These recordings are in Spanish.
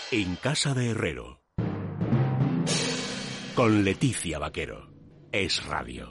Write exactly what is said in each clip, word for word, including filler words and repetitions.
En casa de Herrero. Con Leticia Vaquero. Es Radio.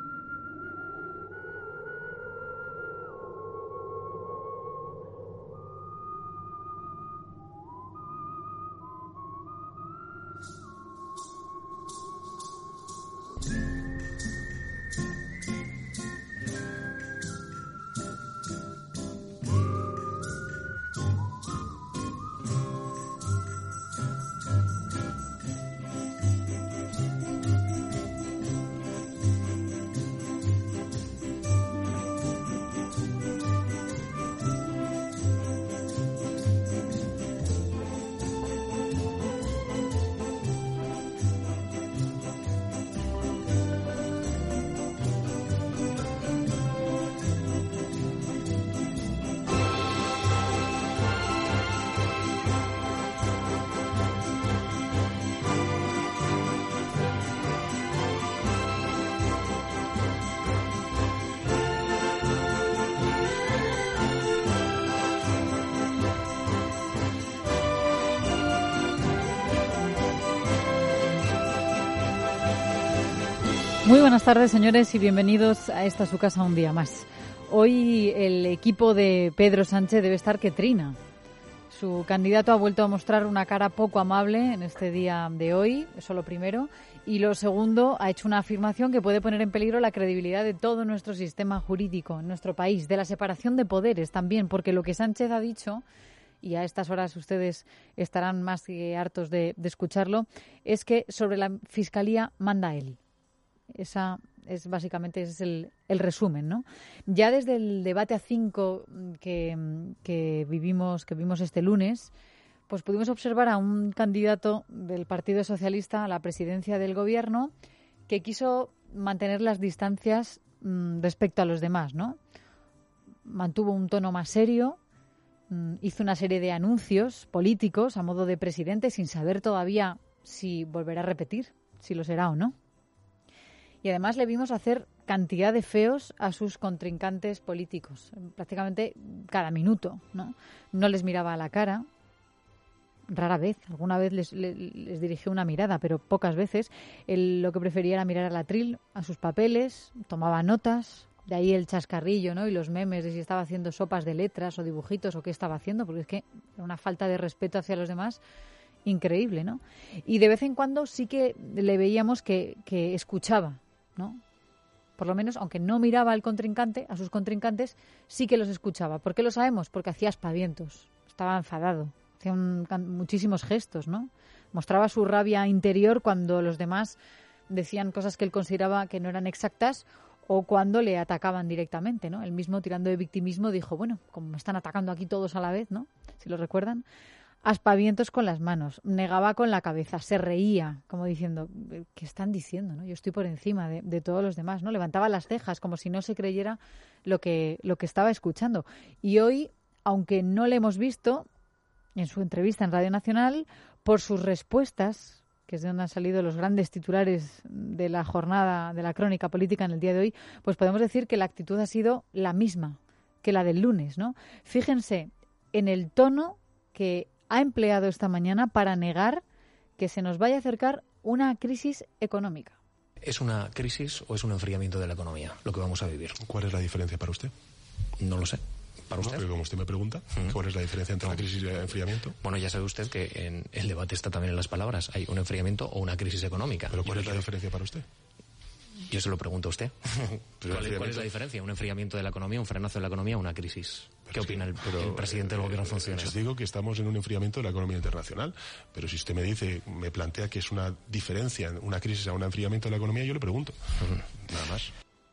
Muy buenas tardes, señores, y bienvenidos a esta su casa un día más. Hoy el equipo de Pedro Sánchez debe estar que trina. Su candidato ha vuelto a mostrar una cara poco amable en este día de hoy, eso lo primero. Y lo segundo, ha hecho una afirmación que puede poner en peligro la credibilidad de todo nuestro sistema jurídico en nuestro país, de la separación de poderes también, porque lo que Sánchez ha dicho, y a estas horas ustedes estarán más que hartos de, de escucharlo, es que sobre la Fiscalía manda él. Esa es básicamente ese es el, el resumen, ¿no? Ya desde el debate a cinco que, que vivimos que vimos este lunes, pues pudimos observar a un candidato del Partido Socialista a la presidencia del Gobierno que quiso mantener las distancias mmm, respecto a los demás, ¿no? Mantuvo un tono más serio, mmm, hizo una serie de anuncios políticos a modo de presidente sin saber todavía si volverá a repetir, si lo será o no. Y además le vimos hacer cantidad de feos a sus contrincantes políticos, prácticamente cada minuto, ¿no? No les miraba a la cara, rara vez, alguna vez les, les, les dirigió una mirada, pero pocas veces. Él lo que prefería era mirar al atril, a sus papeles, tomaba notas, de ahí el chascarrillo, ¿no? Y los memes de si estaba haciendo sopas de letras o dibujitos o qué estaba haciendo, porque es que era una falta de respeto hacia los demás increíble, ¿no? Y de vez en cuando sí que le veíamos que, que escuchaba, ¿no? Por lo menos, aunque no miraba al contrincante, a sus contrincantes, sí que los escuchaba. ¿Por qué lo sabemos? Porque hacía aspavientos, estaba enfadado, hacía un, muchísimos gestos, ¿no? Mostraba su rabia interior cuando los demás decían cosas que él consideraba que no eran exactas o cuando le atacaban directamente, ¿no? Él mismo, tirando de victimismo, dijo, bueno, como me están atacando aquí todos a la vez, ¿no? Si lo recuerdan. Aspavientos con las manos, negaba con la cabeza, se reía, como diciendo, ¿qué están diciendo? ¿No? Yo estoy por encima de, de todos los demás, ¿no? Levantaba las cejas como si no se creyera lo que, lo que estaba escuchando. Y hoy, aunque no le hemos visto en su entrevista en Radio Nacional, por sus respuestas, que es de donde han salido los grandes titulares de la jornada de la crónica política en el día de hoy, pues podemos decir que la actitud ha sido la misma que la del lunes, ¿no? Fíjense en el tono que ha empleado esta mañana para negar que se nos vaya a acercar una crisis económica. ¿Es una crisis o es un enfriamiento de la economía lo que vamos a vivir? ¿Cuál es la diferencia para usted? No lo sé. ¿Para usted? No, pero como usted me pregunta, ¿Mm? ¿cuál es la diferencia entre no. una crisis y el enfriamiento? Bueno, ya sabe usted que en el debate está también en las palabras. Hay un enfriamiento o una crisis económica. ¿Pero cuál Yo es la quiero... diferencia para usted? Yo se lo pregunto a usted. ¿Cuál, es, ¿Cuál es la diferencia? ¿Un enfriamiento de la economía, un frenazo de la economía o una crisis? ¿Qué pero opina sí, el, pero, el presidente del gobierno en funciones? Yo digo que estamos en un enfriamiento de la economía internacional, pero si usted me dice, me plantea que es una diferencia, una crisis a un enfriamiento de la economía, yo le pregunto. Uh-huh. Nada más.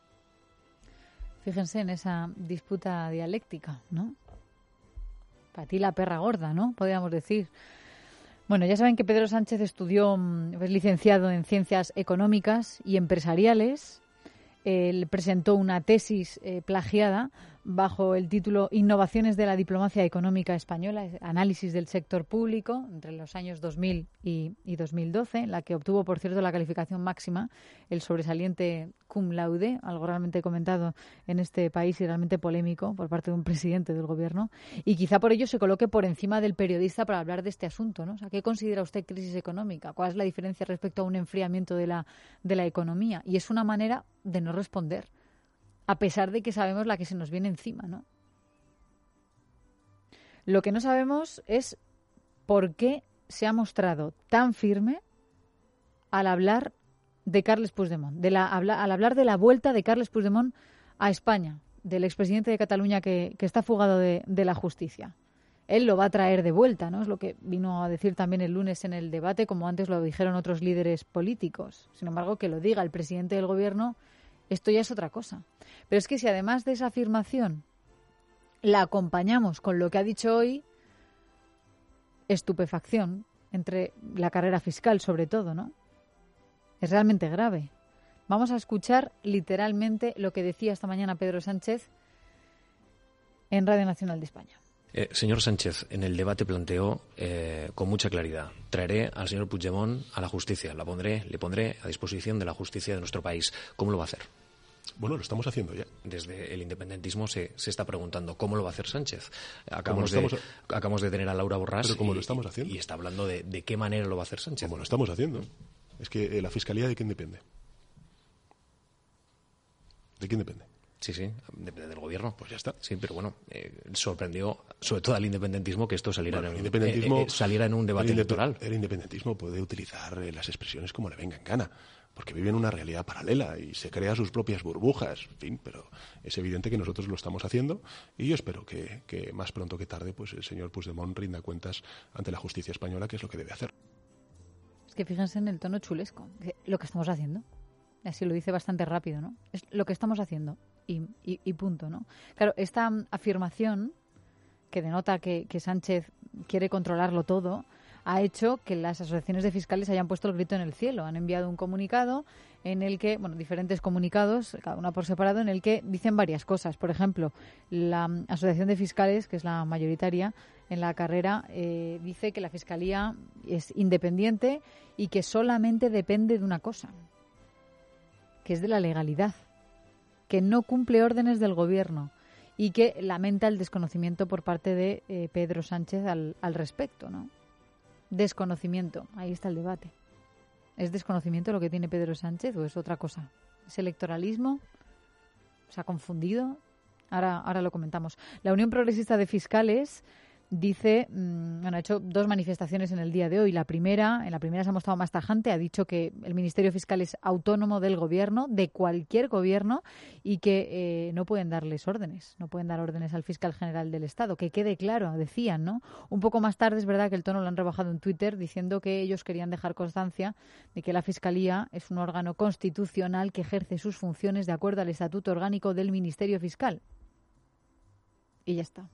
Fíjense en esa disputa dialéctica, ¿no? Para ti la perra gorda, ¿no? Podríamos decir. Bueno, ya saben que Pedro Sánchez estudió, es licenciado en Ciencias Económicas y Empresariales. Él presentó una tesis eh, plagiada bajo el título Innovaciones de la diplomacia económica española, análisis del sector público entre los años dos mil y, y dos mil doce, en la que obtuvo, por cierto, la calificación máxima, el sobresaliente cum laude, algo realmente comentado en este país y realmente polémico por parte de un presidente del gobierno, y quizá por ello se coloque por encima del periodista para hablar de este asunto, ¿no? O sea, ¿qué considera usted crisis económica? ¿Cuál es la diferencia respecto a un enfriamiento de la, de la economía? Y es una manera de no responder, a pesar de que sabemos la que se nos viene encima, ¿no? Lo que no sabemos es por qué se ha mostrado tan firme al hablar de Carles Puigdemont, de la, habla, al hablar de la vuelta de Carles Puigdemont a España, del expresidente de Cataluña que, que está fugado de, de la justicia. Él lo va a traer de vuelta, ¿no? Es lo que vino a decir también el lunes en el debate, como antes lo dijeron otros líderes políticos. Sin embargo, que lo diga el presidente del gobierno, esto ya es otra cosa. Pero es que si además de esa afirmación la acompañamos con lo que ha dicho hoy, estupefacción entre la carrera fiscal sobre todo, ¿no? Es realmente grave. Vamos a escuchar literalmente lo que decía esta mañana Pedro Sánchez en Radio Nacional de España. Eh, señor Sánchez, en el debate planteó eh, con mucha claridad: traeré al señor Puigdemont a la justicia, la pondré, le pondré a disposición de la justicia de nuestro país. ¿Cómo lo va a hacer? Bueno, lo estamos haciendo ya. Desde el independentismo se, se está preguntando cómo lo va a hacer Sánchez. Acabamos, estamos, de, acabamos de tener a Laura Borràs pero como y, lo estamos haciendo. y está hablando de, de qué manera lo va a hacer Sánchez. Como lo estamos haciendo. Es que eh, la Fiscalía, ¿de quién depende? ¿De quién depende? Sí, sí, depende del gobierno. Pues ya está. Sí, pero bueno, eh, sorprendió sobre todo al independentismo que esto saliera, bueno, en, independentismo, eh, eh, saliera en un debate el electoral. El independentismo puede utilizar eh, las expresiones como le venga en gana, porque vive en una realidad paralela y se crea sus propias burbujas, en fin, pero es evidente que nosotros lo estamos haciendo y yo espero que, que más pronto que tarde pues el señor Puigdemont rinda cuentas ante la justicia española, que es lo que debe hacer. Es que fíjense en el tono chulesco, lo que estamos haciendo. Así lo dice bastante rápido, ¿no? Es lo que estamos haciendo y, y, y punto, ¿no? Claro, esta afirmación que denota que, que Sánchez quiere controlarlo todo ha hecho que las asociaciones de fiscales hayan puesto el grito en el cielo. Han enviado un comunicado en el que, bueno, diferentes comunicados, cada una por separado, en el que dicen varias cosas. Por ejemplo, la Asociación de Fiscales, que es la mayoritaria en la carrera, eh, dice que la Fiscalía es independiente y que solamente depende de una cosa, que es de la legalidad, que no cumple órdenes del gobierno y que lamenta el desconocimiento por parte de eh, Pedro Sánchez al, al respecto, ¿no? Desconocimiento, ahí está el debate. ¿Es desconocimiento lo que tiene Pedro Sánchez o es otra cosa? ¿Es electoralismo? ¿Se ha confundido? Ahora, ahora lo comentamos. La Unión Progresista de Fiscales dice, mmm, bueno, ha hecho dos manifestaciones en el día de hoy. La primera, en la primera se ha mostrado más tajante, ha dicho que el Ministerio Fiscal es autónomo del gobierno, de cualquier gobierno, y que eh, no pueden darles órdenes, no pueden dar órdenes al fiscal general del Estado. Que quede claro, decían, ¿no? Un poco más tarde es verdad que el tono lo han rebajado en Twitter, diciendo que ellos querían dejar constancia de que la Fiscalía es un órgano constitucional que ejerce sus funciones de acuerdo al Estatuto Orgánico del Ministerio Fiscal. Y ya está.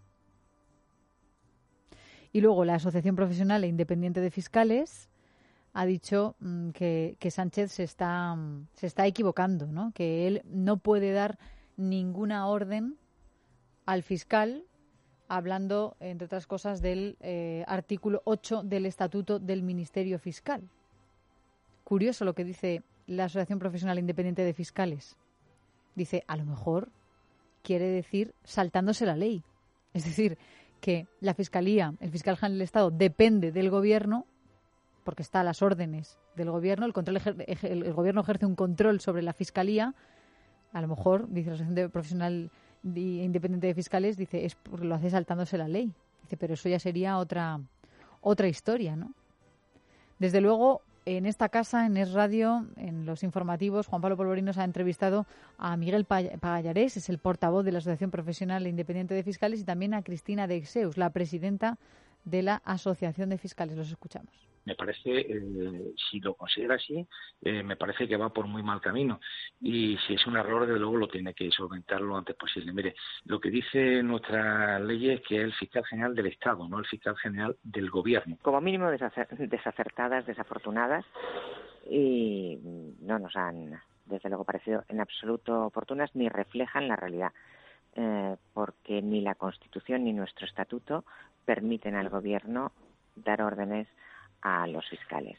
Y luego la Asociación Profesional e Independiente de Fiscales ha dicho mmm, que, que Sánchez se está, mmm, se está equivocando, ¿no? Que él no puede dar ninguna orden al fiscal, hablando, entre otras cosas, del eh, artículo ocho del Estatuto del Ministerio Fiscal. Curioso lo que dice la Asociación Profesional Independiente de Fiscales. Dice, a lo mejor quiere decir saltándose la ley. Es decir, que la Fiscalía, el fiscal general del Estado, depende del Gobierno, porque está a las órdenes del Gobierno, el, control ejer- el, el Gobierno ejerce un control sobre la Fiscalía. A lo mejor, dice la Asociación Profesional Independiente de Fiscales, dice, es porque lo hace saltándose la ley. Dice, pero eso ya sería otra, otra historia, ¿no? Desde luego, en esta casa, en Es Radio, en los informativos, Juan Pablo Polvorinos ha entrevistado a Miguel Pagallarés, es el portavoz de la Asociación Profesional Independiente de Fiscales, y también a Cristina Deixeus, la presidenta de la Asociación de Fiscales. Los escuchamos. Me parece, eh, si lo considera así, eh, me parece que va por muy mal camino. Y si es un error, desde luego lo tiene que solventar lo antes posible. Mire, lo que dice nuestra ley es que es el fiscal general del Estado, no el fiscal general del Gobierno. Como mínimo desacer- desacertadas, desafortunadas, y no nos han, desde luego, parecido en absoluto oportunas ni reflejan la realidad. eh, porque ni la Constitución ni nuestro Estatuto permiten al Gobierno dar órdenes a los fiscales.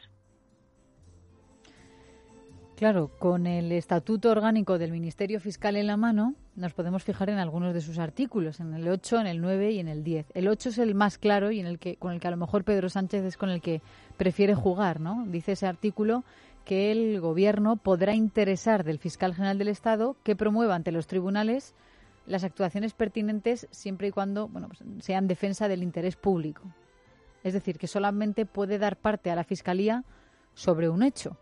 Claro, con el Estatuto Orgánico del Ministerio Fiscal en la mano, nos podemos fijar en algunos de sus artículos, en el ocho, en el nueve y en el diez. El ocho es el más claro y en el que, con el que a lo mejor Pedro Sánchez es con el que prefiere jugar, ¿no? Dice ese artículo que el Gobierno podrá interesar del Fiscal General del Estado que promueva ante los tribunales las actuaciones pertinentes siempre y cuando, bueno, pues, sean defensa del interés público. Es decir, que solamente puede dar parte a la Fiscalía sobre un hecho.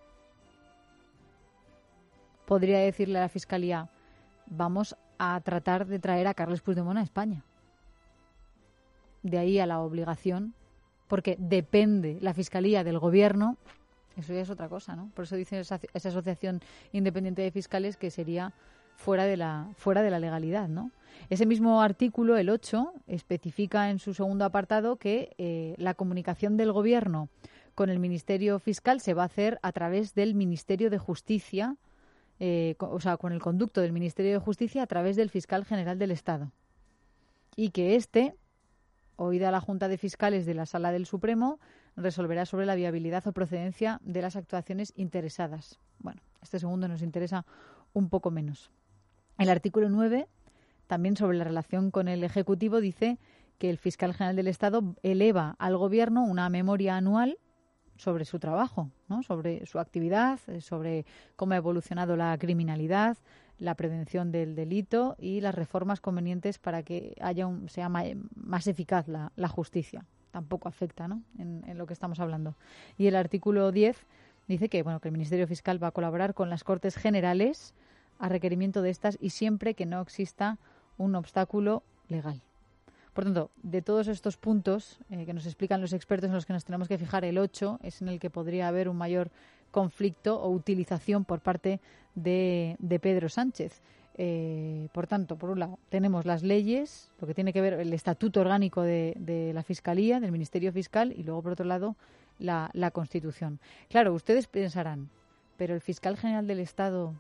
Podría decirle a la Fiscalía, vamos a tratar de traer a Carles Puigdemont a España. De ahí a la obligación, porque depende la Fiscalía del Gobierno, eso ya es otra cosa, ¿no? Por eso dice esa, esa asociación independiente de fiscales que sería fuera de la fuera de la legalidad, ¿no? Ese mismo artículo, el ocho, especifica en su segundo apartado que eh, la comunicación del Gobierno con el Ministerio Fiscal se va a hacer a través del Ministerio de Justicia, eh, o sea, con el conducto del Ministerio de Justicia a través del Fiscal General del Estado. Y que éste, oída la Junta de Fiscales de la Sala del Supremo, resolverá sobre la viabilidad o procedencia de las actuaciones interesadas. Bueno, este segundo nos interesa un poco menos. El artículo nueve, también sobre la relación con el Ejecutivo, dice que el Fiscal General del Estado eleva al Gobierno una memoria anual sobre su trabajo, ¿no? Sobre su actividad, sobre cómo ha evolucionado la criminalidad, la prevención del delito y las reformas convenientes para que haya un, sea más eficaz la, la justicia. Tampoco afecta, ¿no? en, en lo que estamos hablando. Y el artículo diez dice que, bueno, que el Ministerio Fiscal va a colaborar con las Cortes Generales a requerimiento de estas y siempre que no exista un obstáculo legal. Por tanto, de todos estos puntos eh, que nos explican los expertos en los que nos tenemos que fijar, el ocho es en el que podría haber un mayor conflicto o utilización por parte de, de Pedro Sánchez. Eh, por tanto, por un lado, tenemos las leyes, lo que tiene que ver el estatuto orgánico de, de la Fiscalía, del Ministerio Fiscal, y luego, por otro lado, la, la Constitución. Claro, ustedes pensarán, pero el Fiscal General del Estado,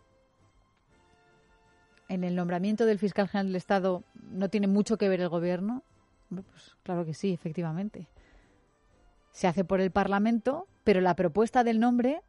en el nombramiento del Fiscal General del Estado, ¿no tiene mucho que ver el Gobierno? Pues claro que sí, efectivamente. Se hace por el Parlamento, pero la propuesta del nombre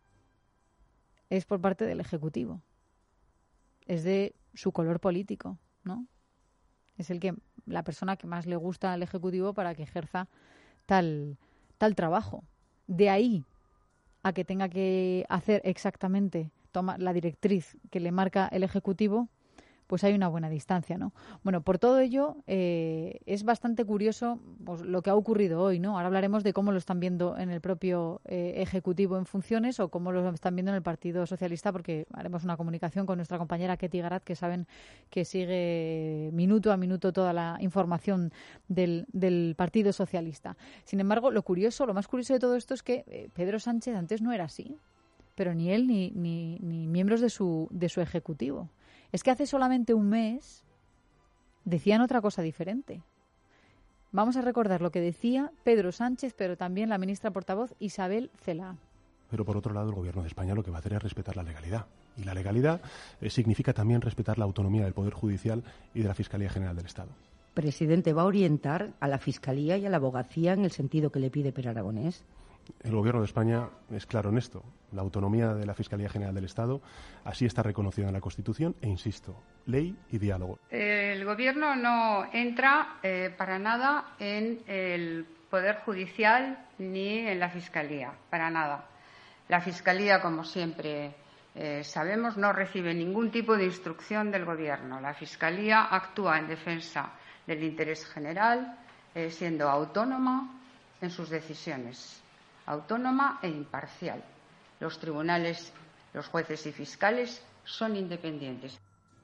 es por parte del Ejecutivo. Es de su color político, ¿no? Es el que la persona que más le gusta al Ejecutivo para que ejerza tal, tal trabajo. De ahí a que tenga que hacer exactamente toma, la directriz que le marca el Ejecutivo, pues hay una buena distancia, ¿no? Bueno, por todo ello eh, es bastante curioso pues, lo que ha ocurrido hoy, ¿no? Ahora hablaremos de cómo lo están viendo en el propio eh, Ejecutivo en funciones o cómo lo están viendo en el Partido Socialista, porque haremos una comunicación con nuestra compañera Ketty Garat, que saben que sigue minuto a minuto toda la información del, del Partido Socialista. Sin embargo, lo curioso, lo más curioso de todo esto es que eh, Pedro Sánchez antes no era así, pero ni él ni, ni, ni miembros de su, de su Ejecutivo. Es que hace solamente un mes decían otra cosa diferente. Vamos a recordar lo que decía Pedro Sánchez, pero también la ministra portavoz Isabel Celaá. Pero por otro lado, el Gobierno de España lo que va a hacer es respetar la legalidad. Y la legalidad eh, significa también respetar la autonomía del Poder Judicial y de la Fiscalía General del Estado. Presidente, ¿va a orientar a la Fiscalía y a la Abogacía en el sentido que le pide Pere Aragonés? El Gobierno de España es claro en esto. La autonomía de la Fiscalía General del Estado así está reconocida en la Constitución e, insisto, ley y diálogo. El Gobierno no entra eh, para nada en el Poder Judicial ni en la Fiscalía, para nada. La Fiscalía, como siempre eh, sabemos, no recibe ningún tipo de instrucción del Gobierno. La Fiscalía actúa en defensa del interés general, eh, siendo autónoma en sus decisiones. Autónoma e imparcial. Los tribunales, los jueces y fiscales son independientes.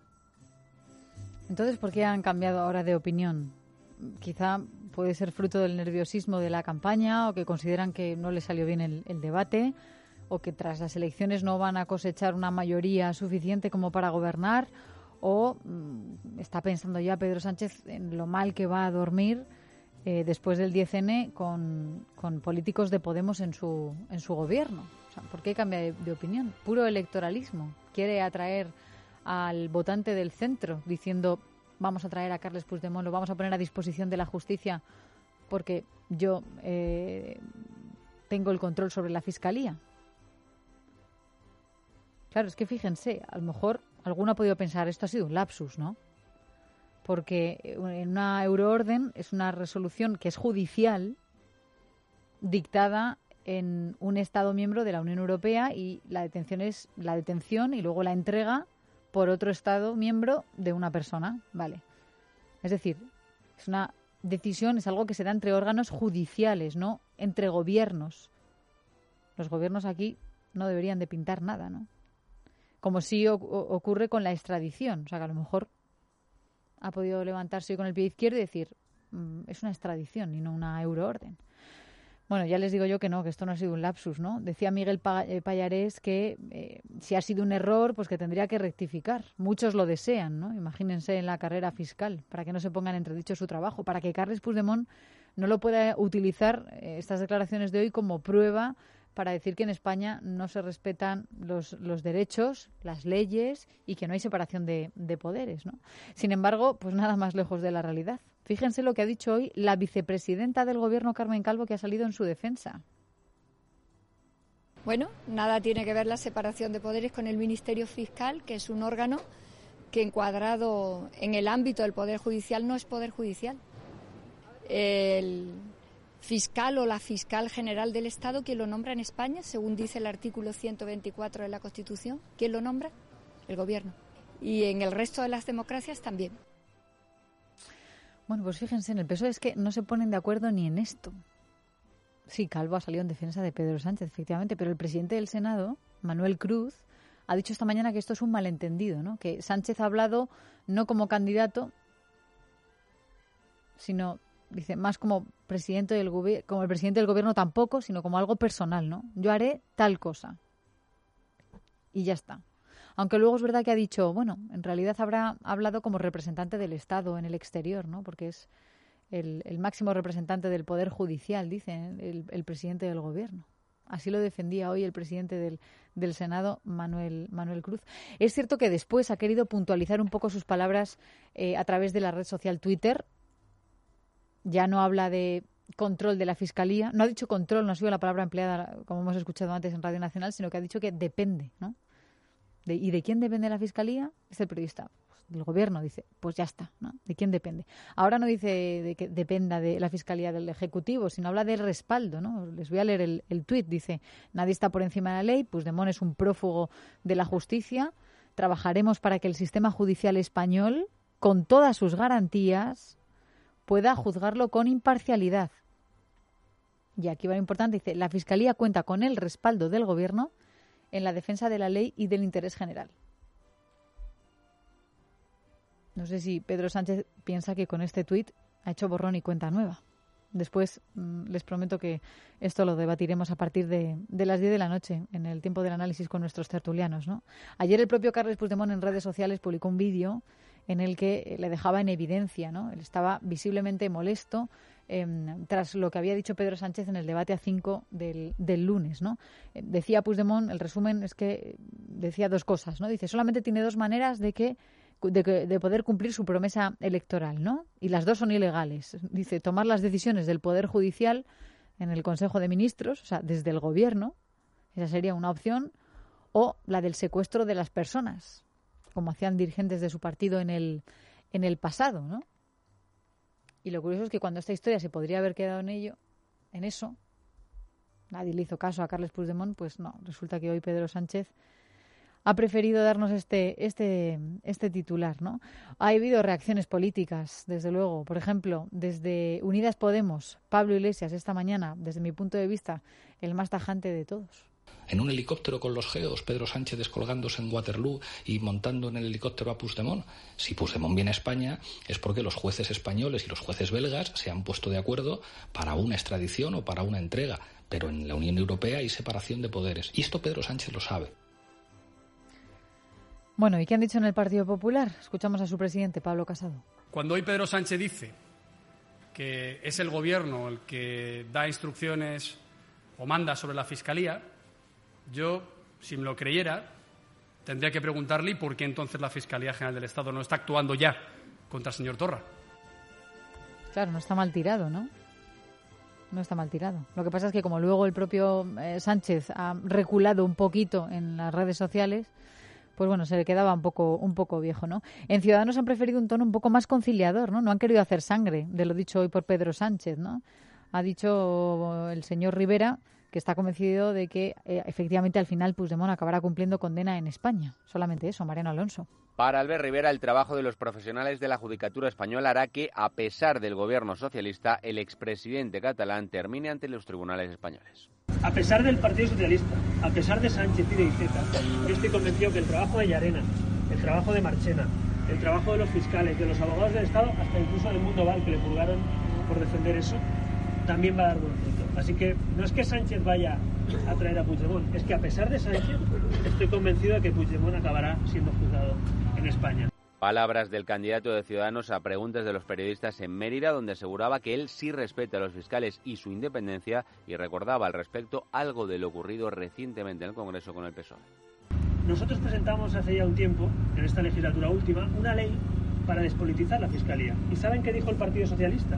Entonces, ¿por qué han cambiado ahora de opinión? Quizá puede ser fruto del nerviosismo de la campaña o que consideran que no les salió bien el, el debate o que tras las elecciones no van a cosechar una mayoría suficiente como para gobernar o mmm, está pensando ya Pedro Sánchez en lo mal que va a dormir Eh, después del diez ene con, con políticos de Podemos en su en su gobierno. O sea, ¿por qué cambia de, de opinión? Puro electoralismo. Quiere atraer al votante del centro diciendo vamos a traer a Carles Puigdemont, lo vamos a poner a disposición de la justicia porque yo eh, tengo el control sobre la Fiscalía. Claro, es que fíjense, a lo mejor alguno ha podido pensar, esto ha sido un lapsus, ¿no? Porque en una euroorden es una resolución que es judicial, dictada en un Estado miembro de la Unión Europea, y la detención es la detención y luego la entrega por otro Estado miembro de una persona, ¿vale? Es decir, es una decisión, es algo que se da entre órganos judiciales, no entre gobiernos. Los gobiernos aquí no deberían de pintar nada, ¿no? Como sí o- ocurre con la extradición, o sea que a lo mejor ha podido levantarse hoy con el pie izquierdo y decir, mmm, es una extradición y no una euroorden. Bueno, ya les digo yo que no, que esto no ha sido un lapsus, ¿no? Decía Miguel Pa- eh, Pallarés que eh, si ha sido un error, pues que tendría que rectificar. Muchos lo desean, ¿no? Imagínense en la carrera fiscal, para que no se ponga en entredicho su trabajo, para que Carles Puigdemont no lo pueda utilizar, eh, estas declaraciones de hoy, como prueba para decir que en España no se respetan los, los derechos, las leyes y que no hay separación de, de poderes, ¿no? Sin embargo, pues nada más lejos de la realidad. Fíjense lo que ha dicho hoy la vicepresidenta del Gobierno, Carmen Calvo, que ha salido en su defensa. Bueno, nada tiene que ver la separación de poderes con el Ministerio Fiscal, que es un órgano que, encuadrado en el ámbito del Poder Judicial, no es Poder Judicial. El fiscal o la fiscal general del Estado, ¿quién lo nombra en España? Según dice el artículo ciento veinticuatro de la Constitución, ¿quién lo nombra? El Gobierno. Y en el resto de las democracias también. Bueno, pues fíjense, en el P S O E es que no se ponen de acuerdo ni en esto. Sí, Calvo ha salido en defensa de Pedro Sánchez, efectivamente, pero el presidente del Senado, Manuel Cruz, ha dicho esta mañana que esto es un malentendido, ¿no? Que Sánchez ha hablado no como candidato, sino, dice, más como presidente del gobi- como el presidente del gobierno tampoco, sino como algo personal, ¿no? Yo haré tal cosa. Y ya está. Aunque luego es verdad que ha dicho, bueno, en realidad habrá hablado como representante del Estado en el exterior, ¿no? Porque es el, el máximo representante del Poder Judicial, dice el, el presidente del Gobierno. Así lo defendía hoy el presidente del, del Senado, Manuel, Manuel Cruz. Es cierto que después ha querido puntualizar un poco sus palabras eh, a través de la red social Twitter. Ya no habla de control de la Fiscalía. No ha dicho control, no ha sido la palabra empleada, como hemos escuchado antes en Radio Nacional, sino que ha dicho que depende, ¿no? De, ¿Y de quién depende la Fiscalía? Dice el periodista. Pues del Gobierno, dice. Pues ya está, ¿no? ¿De quién depende? Ahora no dice de que dependa de la Fiscalía del Ejecutivo, sino habla del respaldo, ¿no? Les voy a leer el, el tuit. Dice, nadie está por encima de la ley, Puigdemont es un prófugo de la justicia, trabajaremos para que el sistema judicial español, con todas sus garantías, pueda juzgarlo con imparcialidad. Y aquí va lo importante, dice, la Fiscalía cuenta con el respaldo del Gobierno en la defensa de la ley y del interés general. No sé si Pedro Sánchez piensa que con este tuit ha hecho borrón y cuenta nueva. Después mmm, les prometo que esto lo debatiremos a partir de, de las diez de la noche, en el tiempo del análisis con nuestros tertulianos, ¿no? Ayer el propio Carles Puigdemont en redes sociales publicó un vídeo en el que le dejaba en evidencia, ¿no? Él estaba visiblemente molesto eh, tras lo que había dicho Pedro Sánchez en el debate a cinco del, del lunes, ¿no? Eh, decía Puigdemont, el resumen es que decía dos cosas, ¿no? Dice, solamente tiene dos maneras de que De, de poder cumplir su promesa electoral, ¿no? Y las dos son ilegales. Dice, tomar las decisiones del Poder Judicial en el Consejo de Ministros, o sea, desde el Gobierno, esa sería una opción, o la del secuestro de las personas, como hacían dirigentes de su partido en el, en el pasado, ¿no? Y lo curioso es que cuando esta historia se podría haber quedado en ello, en eso, nadie le hizo caso a Carles Puigdemont, pues no, resulta que hoy Pedro Sánchez ha preferido darnos este, este, este titular, ¿no? Ha habido reacciones políticas, desde luego. Por ejemplo, desde Unidas Podemos, Pablo Iglesias, esta mañana, desde mi punto de vista, el más tajante de todos. En un helicóptero con los geos, Pedro Sánchez descolgándose en Waterloo y montando en el helicóptero a Puigdemont. Si Puigdemont viene a España es porque los jueces españoles y los jueces belgas se han puesto de acuerdo para una extradición o para una entrega. Pero en la Unión Europea hay separación de poderes. Y esto Pedro Sánchez lo sabe. Bueno, ¿y qué han dicho en el Partido Popular? Escuchamos a su presidente, Pablo Casado. Cuando hoy Pedro Sánchez dice que es el Gobierno el que da instrucciones o manda sobre la Fiscalía, yo, si me lo creyera, tendría que preguntarle ¿y por qué entonces la Fiscalía General del Estado no está actuando ya contra el señor Torra. Claro, no está mal tirado, ¿no? No está mal tirado. Lo que pasa es que como luego el propio eh, Sánchez ha reculado un poquito en las redes sociales, pues bueno, se le quedaba un poco un poco viejo, ¿no? En Ciudadanos han preferido un tono un poco más conciliador, ¿no? No han querido hacer sangre de lo dicho hoy por Pedro Sánchez, ¿no? Ha dicho el señor Rivera que está convencido de que eh, efectivamente al final Puigdemont acabará cumpliendo condena en España. Solamente eso, Mariano Alonso. Para Albert Rivera, el trabajo de los profesionales de la Judicatura Española hará que, a pesar del gobierno socialista, el expresidente catalán termine ante los tribunales españoles. A pesar del Partido Socialista, a pesar de Sánchez y de Iceta, yo estoy convencido que el trabajo de Llarena, el trabajo de Marchena, el trabajo de los fiscales, de los abogados del Estado, hasta incluso del Mundo Val, que le purgaron por defender eso, también va a dar buen fruto. Así que no es que Sánchez vaya a traer a Puigdemont, es que a pesar de Sánchez, estoy convencido de que Puigdemont acabará siendo juzgado en España. Palabras del candidato de Ciudadanos a preguntas de los periodistas en Mérida, donde aseguraba que él sí respeta a los fiscales y su independencia, y recordaba al respecto algo de lo ocurrido recientemente en el Congreso con el P S O E. Nosotros presentamos hace ya un tiempo, en esta legislatura última, una ley para despolitizar la Fiscalía. ¿Y saben qué dijo el Partido Socialista?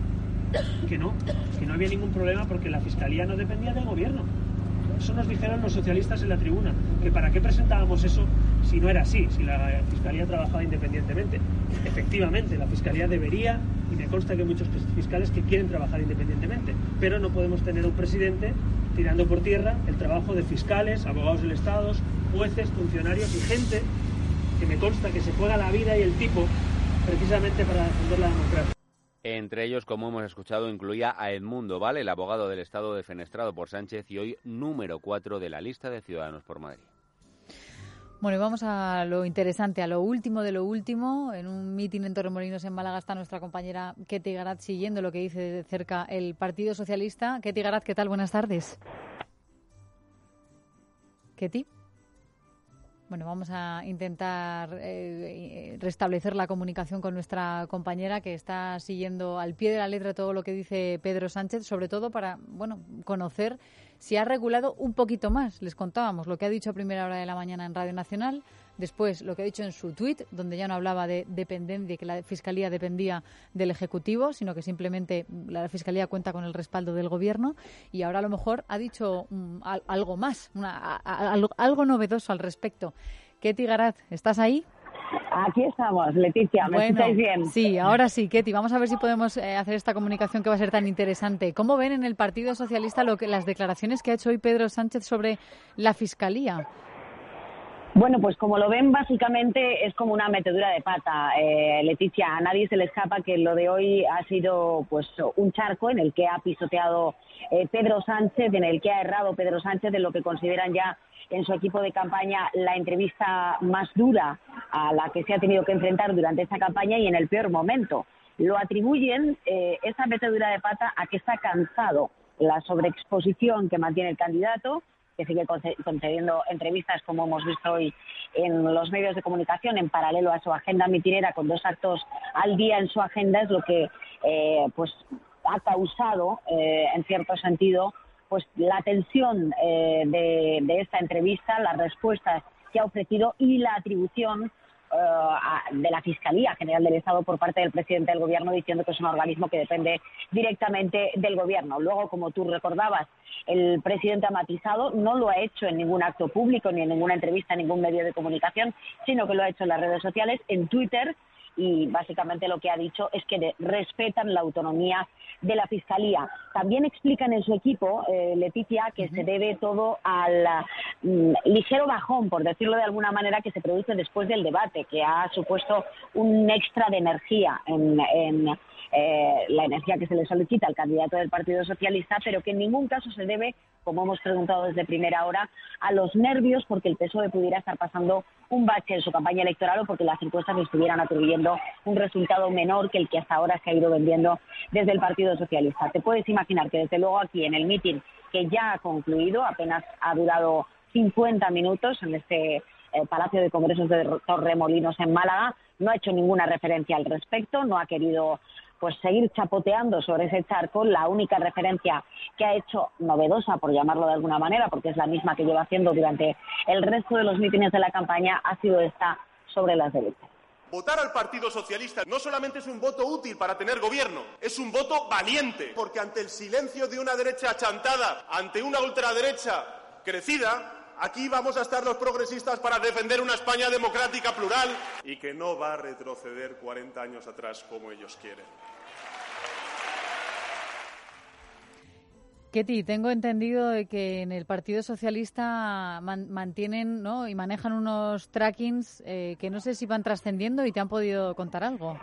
Que no, que no había ningún problema porque la Fiscalía no dependía del Gobierno. Eso nos dijeron los socialistas en la tribuna, que para qué presentábamos eso si no era así, si la Fiscalía trabajaba independientemente. Efectivamente, la Fiscalía debería, y me consta que hay muchos fiscales que quieren trabajar independientemente, pero no podemos tener un presidente tirando por tierra el trabajo de fiscales, abogados del Estado, jueces, funcionarios y gente que me consta que se juega la vida y el tipo precisamente para defender la democracia. Entre ellos, como hemos escuchado, incluía a Edmundo Val, el abogado del Estado defenestrado por Sánchez y hoy número cuatro de la lista de Ciudadanos por Madrid. Bueno, y vamos a lo interesante, a lo último de lo último. En un mitin en Torremolinos, en Málaga, está nuestra compañera Ketty Garat siguiendo lo que dice de cerca el Partido Socialista. Ketty Garat, ¿qué tal? Buenas tardes. Ketty. Bueno, vamos a intentar eh, restablecer la comunicación con nuestra compañera que está siguiendo al pie de la letra todo lo que dice Pedro Sánchez, sobre todo para, bueno, conocer si ha regulado un poquito más. Les contábamos lo que ha dicho a primera hora de la mañana en Radio Nacional, después lo que ha dicho en su tuit, donde ya no hablaba de dependencia, que la Fiscalía dependía del Ejecutivo, sino que simplemente la Fiscalía cuenta con el respaldo del Gobierno, y ahora a lo mejor ha dicho um, algo más, una, a, a, algo, algo novedoso al respecto. Ketty Garat, ¿estás ahí? Aquí estamos, Leticia, ¿me bueno, escucháis bien? Sí, ahora sí, Ketty, vamos a ver si podemos eh, hacer esta comunicación que va a ser tan interesante. ¿Cómo ven en el Partido Socialista lo que, las declaraciones que ha hecho hoy Pedro Sánchez sobre la Fiscalía? Bueno, pues como lo ven, básicamente es como una metedura de pata. Eh, Leticia, a nadie se le escapa que lo de hoy ha sido pues un charco en el que ha pisoteado eh, Pedro Sánchez, en el que ha errado Pedro Sánchez, de lo que consideran ya en su equipo de campaña la entrevista más dura a la que se ha tenido que enfrentar durante esta campaña y en el peor momento. Lo atribuyen, eh, esa metedura de pata, a que está cansado la sobreexposición que mantiene el candidato, que sigue concediendo entrevistas, como hemos visto hoy en los medios de comunicación, en paralelo a su agenda mitinera, con dos actos al día en su agenda, es lo que eh, pues ha causado, eh, en cierto sentido, pues la tensión eh, de, de esta entrevista, las respuestas que ha ofrecido y la atribución uh, a, de la Fiscalía General del Estado por parte del presidente del Gobierno, diciendo que es un organismo que depende directamente del Gobierno. Luego, como tú recordabas, el presidente ha matizado, no lo ha hecho en ningún acto público, ni en ninguna entrevista, en ningún medio de comunicación, sino que lo ha hecho en las redes sociales, en Twitter, y básicamente lo que ha dicho es que respetan la autonomía de la Fiscalía. También explican en su equipo, eh, Leticia, que uh-huh. se debe todo al um, ligero bajón, por decirlo de alguna manera, que se produce después del debate, que ha supuesto un extra de energía en, en eh, la energía que se le solicita al candidato del Partido Socialista, pero que en ningún caso se debe, como hemos preguntado desde primera hora, a los nervios porque el P S O E pudiera estar pasando un bache en su campaña electoral o porque las encuestas le estuvieran atribuyendo un resultado menor que el que hasta ahora se ha ido vendiendo desde el Partido Socialista. Te puedes imaginar que desde luego aquí en el mitin, que ya ha concluido, apenas ha durado cincuenta minutos en este eh, Palacio de Congresos de Torremolinos en Málaga, no ha hecho ninguna referencia al respecto, no ha querido pues seguir chapoteando sobre ese charco. La única referencia que ha hecho, novedosa por llamarlo de alguna manera, porque es la misma que lleva haciendo durante el resto de los mítines de la campaña, ha sido esta sobre las derechas. Votar al Partido Socialista no solamente es un voto útil para tener gobierno, es un voto valiente, porque ante el silencio de una derecha achantada, ante una ultraderecha crecida, aquí vamos a estar los progresistas para defender una España democrática, plural y que no va a retroceder cuarenta años atrás como ellos quieren. Ketty, tengo entendido de que en el Partido Socialista man, mantienen, ¿no?, y manejan unos trackings eh, que no sé si van trascendiendo y te han podido contar algo.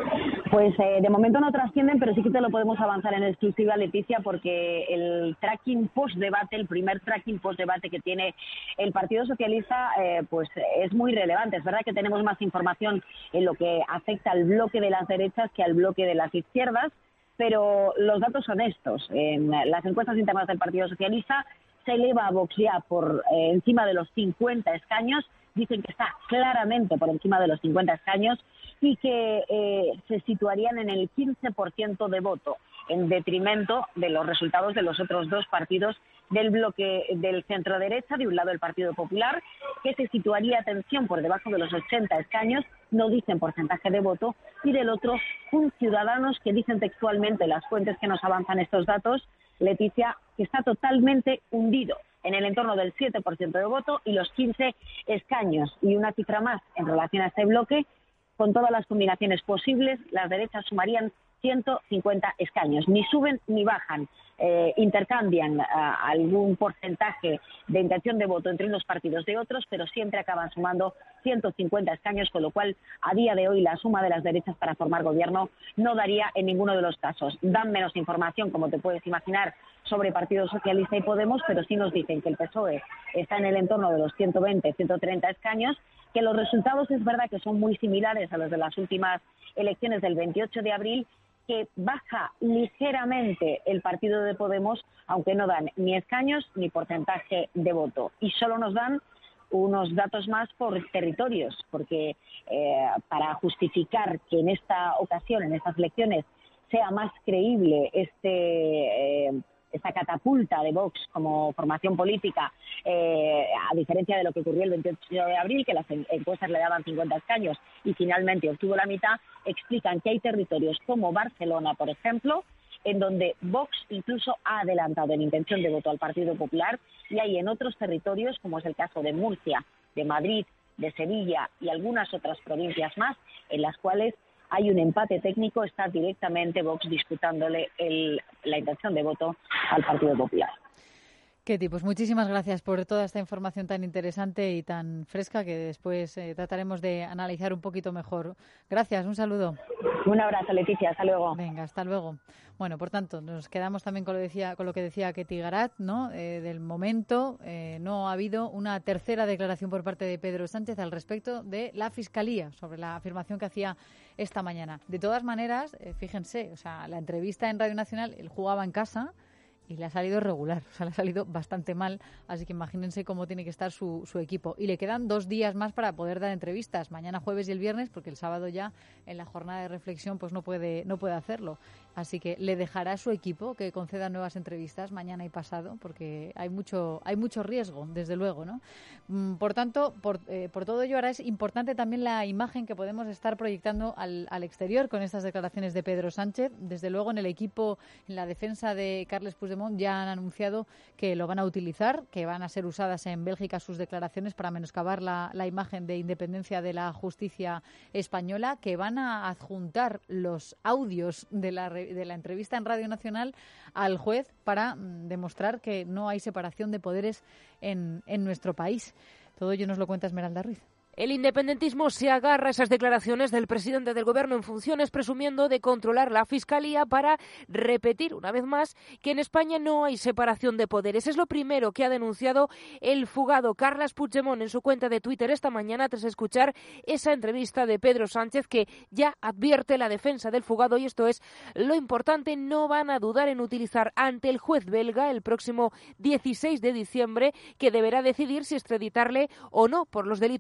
Pues eh, de momento no trascienden, pero sí que te lo podemos avanzar en exclusiva, Leticia, porque el tracking post-debate, el primer tracking post-debate que tiene el Partido Socialista, eh, pues es muy relevante. Es verdad que tenemos más información en lo que afecta al bloque de las derechas que al bloque de las izquierdas, pero los datos son estos. En las encuestas internas del Partido Socialista se eleva a Vox ya por eh, encima de los cincuenta escaños, dicen que está claramente por encima de los cincuenta escaños y que eh, se situarían en el quince por ciento de voto, en detrimento de los resultados de los otros dos partidos del bloque del centro-derecha, de un lado el Partido Popular, que se situaría, atención, por debajo de los ochenta escaños, no dicen porcentaje de voto, y del otro, un Ciudadanos que dicen textualmente las fuentes que nos avanzan estos datos, Leticia, que está totalmente hundido en el entorno del siete por ciento de voto y los quince escaños. Y una cifra más en relación a este bloque, con todas las combinaciones posibles, las derechas sumarían ciento cincuenta escaños. Ni suben ni bajan, eh, intercambian uh, algún porcentaje de intención de voto entre unos partidos de otros, pero siempre acaban sumando ciento cincuenta escaños, con lo cual a día de hoy la suma de las derechas para formar gobierno no daría en ninguno de los casos. Dan menos información, como te puedes imaginar, sobre Partido Socialista y Podemos, pero sí nos dicen que el P S O E está en el entorno de los ciento veinte, ciento treinta escaños, que los resultados es verdad que son muy similares a los de las últimas elecciones del veintiocho de abril, que baja ligeramente el partido de Podemos, aunque no dan ni escaños ni porcentaje de voto. Y solo nos dan unos datos más por territorios, porque eh, para justificar que en esta ocasión, en estas elecciones, sea más creíble este... Eh, esta catapulta de Vox como formación política, eh, a diferencia de lo que ocurrió el veintiocho de abril, que las encuestas le daban cincuenta escaños y finalmente obtuvo la mitad, explican que hay territorios como Barcelona, por ejemplo, en donde Vox incluso ha adelantado en intención de voto al Partido Popular, y hay en otros territorios, como es el caso de Murcia, de Madrid, de Sevilla y algunas otras provincias más, en las cuales hay un empate técnico, está directamente Vox disputándole el, la intención de voto al Partido Popular. Ketty, pues muchísimas gracias por toda esta información tan interesante y tan fresca que después eh, trataremos de analizar un poquito mejor. Gracias, un saludo. Un abrazo, Leticia, hasta luego. Venga, hasta luego. Bueno, por tanto, nos quedamos también con lo, decía, con lo que decía Ketty Garat, ¿no? Eh, del momento, eh, no ha habido una tercera declaración por parte de Pedro Sánchez al respecto de la Fiscalía, sobre la afirmación que hacía esta mañana. De todas maneras, eh, fíjense, o sea, la entrevista en Radio Nacional, él jugaba en casa y le ha salido regular, o sea, le ha salido bastante mal, así que imagínense cómo tiene que estar su, su equipo. Y le quedan dos días más para poder dar entrevistas, mañana jueves y el viernes, porque el sábado ya en la jornada de reflexión pues no puede, no puede hacerlo. Así que le dejará a su equipo que conceda nuevas entrevistas mañana y pasado, porque hay mucho, hay mucho riesgo, desde luego, ¿no? Por tanto, por, eh, por todo ello ahora es importante también la imagen que podemos estar proyectando al, al exterior con estas declaraciones de Pedro Sánchez. Desde luego en el equipo, en la defensa de Carles Puigdemont, ya han anunciado que lo van a utilizar, que van a ser usadas en Bélgica sus declaraciones para menoscabar la, la imagen de independencia de la justicia española, que van a adjuntar los audios de la, de la entrevista en Radio Nacional al juez para mm, demostrar que no hay separación de poderes en, en nuestro país. Todo ello nos lo cuenta Esmeralda Ruiz. El independentismo se agarra a esas declaraciones del presidente del Gobierno en funciones, presumiendo de controlar la Fiscalía para repetir una vez más que en España no hay separación de poderes. Es lo primero que ha denunciado el fugado Carles Puigdemont en su cuenta de Twitter esta mañana tras escuchar esa entrevista de Pedro Sánchez, que ya advierte la defensa del fugado, y esto es lo importante: no van a dudar en utilizar ante el juez belga el próximo dieciséis de diciembre, que deberá decidir si extraditarle o no por los delitos de sedición